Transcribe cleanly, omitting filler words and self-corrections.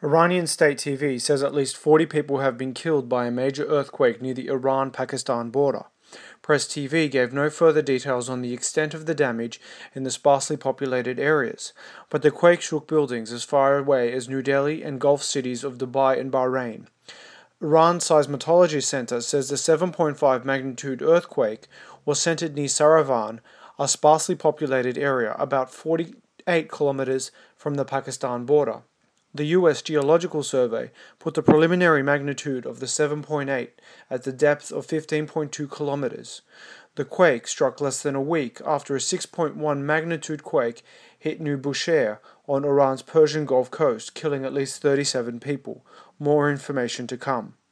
Iranian state TV says at least 40 people have been killed by a major earthquake near the Iran-Pakistan border. Press TV gave no further details on the extent of the damage in the sparsely populated areas, but the quake shook buildings as far away as New Delhi and Gulf cities of Dubai and Bahrain. Iran's Seismology Center says the 7.5 magnitude earthquake was centered near Saravan, a sparsely populated area about 48 kilometers from the Pakistan border. The U.S. Geological Survey put the preliminary magnitude of the 7.8 at the depth of 15.2 kilometers. The quake struck less than a week after a 6.1 magnitude quake hit New Bushehr on Iran's Persian Gulf coast, killing at least 37 people. More information to come.